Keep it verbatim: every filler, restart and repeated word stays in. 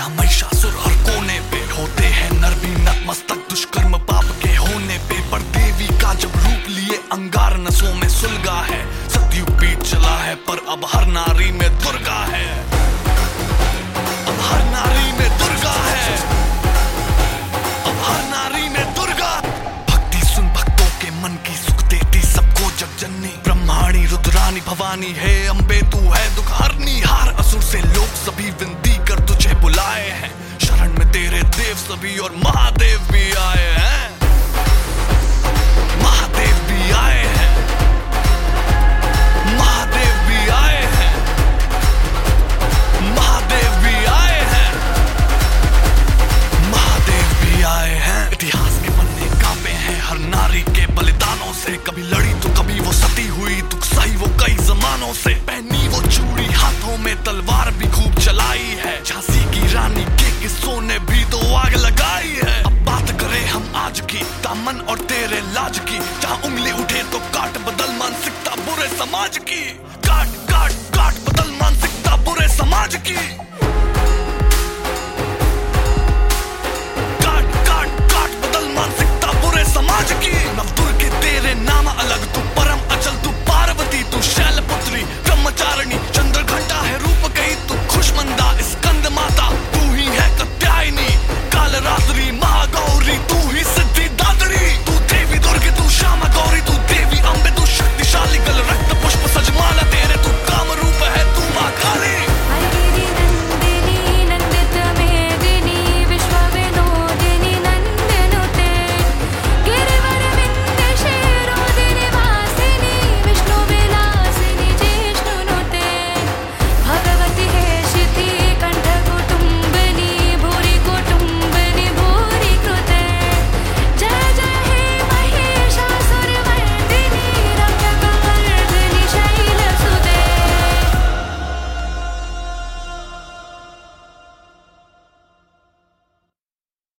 या महिषासुर हर कोने पे होते हैं नर भी नतमस्तक दुष्कर्म पाप के होने पे। पर देवी का जब रूप लिए अंगार नसों में सुलगा है। सतयुग बीत चला है पर अब हर नारी में दुर्गा है। अब हर नारी में दुर्गा है। अब हर नारी में दुर्गा। भक्ति सुन भक्तों के मन की सुख देती सबको जगजननी। ब्रह्माणी रुद्रानी भवानी है अम्बे तू है दुख हरनी। हार असुर से लोग सभी विनती कर तुझे बुलाए हैं। शरण में तेरे देव सभी और महादेव भी आए हैं।